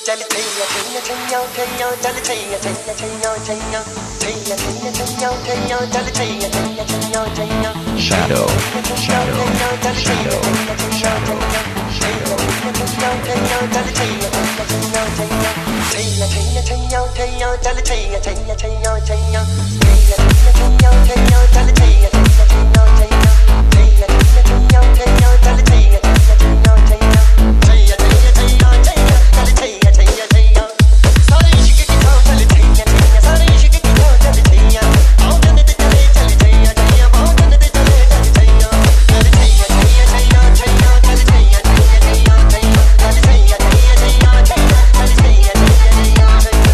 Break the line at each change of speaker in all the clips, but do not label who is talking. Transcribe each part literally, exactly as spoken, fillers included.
चल छैया छैया छैया छैया चल छैया छैया छैया छैया छैया छैया छैया छैया चल Chaiyya Chaiyya Chaiyya Chaiyya
Shadow, shadow, shadow, shadow,
Chaiyya Chaiyya Chaiyya चल छैया छैया छैया छैया छैया छैया छैया चल छैया छैया छैया छैया छैया छैया छैया चल छैया छैया छैया छैया छैया छैया छैया चल छैया छैया छैया छैया छैया छैया छैया छैया चल छैया छैया छैया सारे इश्क की छाव चल छैया छैया सारे इश्क की छाव चल छैया आओ जन्नत चले चल छैया छैया आओ जन्नत चले चल छैया चल छैया छैया छैया छैया चल छैया छैया छैया छैया चल छैया छैया छैया छैया चल छैया छैया छैया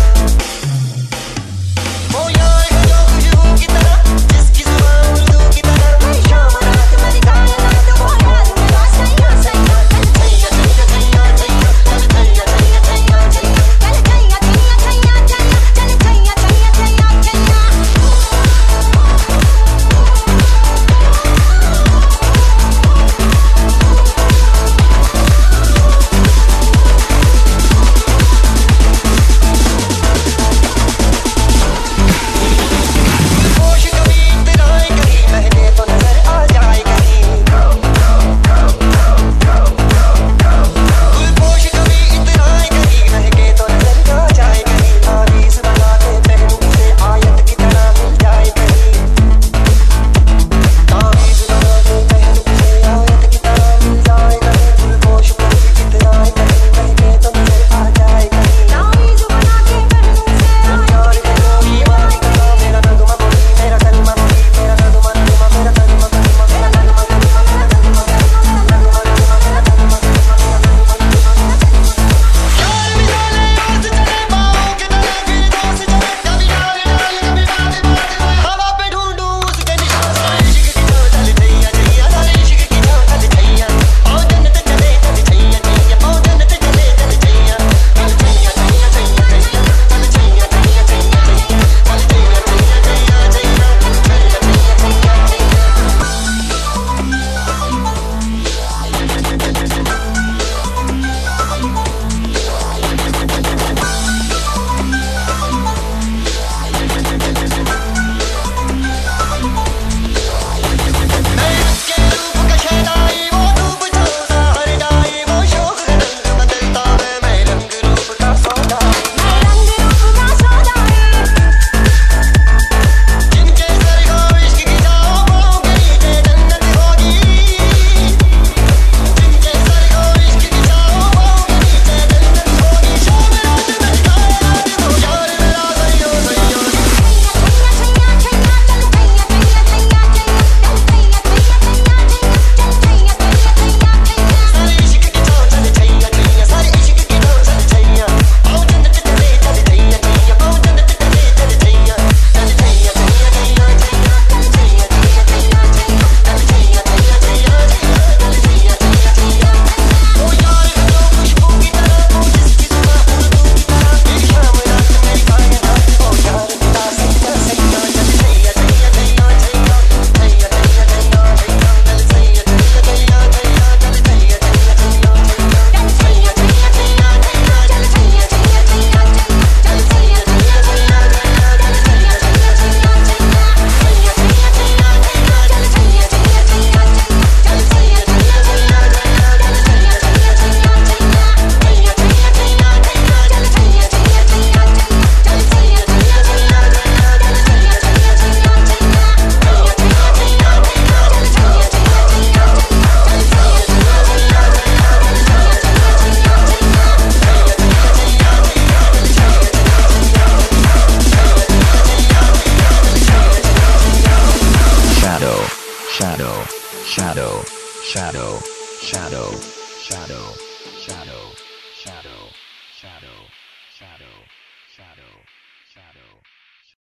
ओ यार जो खुशबू की तरह जिसकी जुबान उर्दू की तरह शाम रात मेरी कायनात वो यार मेरा सैया सैया चल छैया छैया छैया छैया चल छैया छैया छैया छैया चल छैया छैया छैया छैया चल छैया छैया छैया छैया होश कभी इतराए कहीं महने तो नजर आ जाए कहीं गुलपोश कभी इतराए कहीं महके तो नजर आ जाए कहीं तावीज़ बना के पहनूं उसे आयत की तरह मिल जाए कहीं तावीज़ बना के पहनूं उसे आयत की तरह मिल जाए कहीं गुलपोश कभी इतराए कहीं महके तो नजर आ जाए कहीं तावीज़ बना के पहनूं उसे यार मेरा दीवानी का मेरा नगमा बोली मेरा कलमा बोली मेरा नगमा नगमा मेरा कलमा कलमा मेरा नगमा नगमा मेरा नगमा नगमा मेरा नगमा नगमा मेरा नगमा नगमा मेरा नगमा नगमा यार मिसाले आज चले बाहों के तले फिर दोस्त चले कभी डाल डाल कभी बात बात में हवा पे ढूंढूं उसके निशान सारे इश्क की छाव चल छैया छैया सारे इश्क की छाव चल छैया आओ जन्नत चले चल छैया छैया आओ जन्नत चले चल छैया चल छैया छैया छैया छैया चल छैया छैया छैया छैया चल छैया छैया छैया छैया छैया छैया छैया मैं उसके रूप का शहनाई वो धूप झोंसा हर डाई वो शौक का रंग बदलता है मैं रंग रूप का सौदाई मैं रंग रूप का सौदाई जिनके सर को इश्क की छाव पाओगे नीचे जन्नत होगी जिनके सर को इश्क की छाव पाओगे नीचे जन्नत होगी शाम रात मेरी कायनात वो यार मेरा सैया सैया सारे इश्क की छाव चल छैया छैया सारे इश्क की छाव चल छैया आओ जन्नत चले चल छैया छैया आओ जन्नत चले चल छैया चल छैया छैया छैया छैया चल छैया छैया छैया छैया चल छैया छैया छैया छैया चल छैया छैया छैया ओ यार जो खुशबू की तरह वो जिसकी जुबान उर्दू की तरह एक शाम रात मेरी कायनात ओ यार मेरा सैया सैया चल छैया छैया छैया छैया छैया छैया छैया छैया चल छैया छैया छैया छैया चल छैया छैया छैया छैया चल छैया छैया छैया छैया चल छैया छैया छैया छैया चल छैया छैया छैया छैया चल छैया छैया छैया छैया छैया छैया छैया छैया चल छैया छैया छैया छैया चल छैया छैया छैया छैया चल छैया छैया छैया छैया छैया छैया छैया छैया चल छैया छैया छैया छैया चल छैया छैया छैया छैया चल छैया छैया छैया छैया छैया छैया छैया छैया चल Chaiyya Chaiyya Chaiyya
shadow, shadow, shadow, shadow, shadow, shadow, shadow.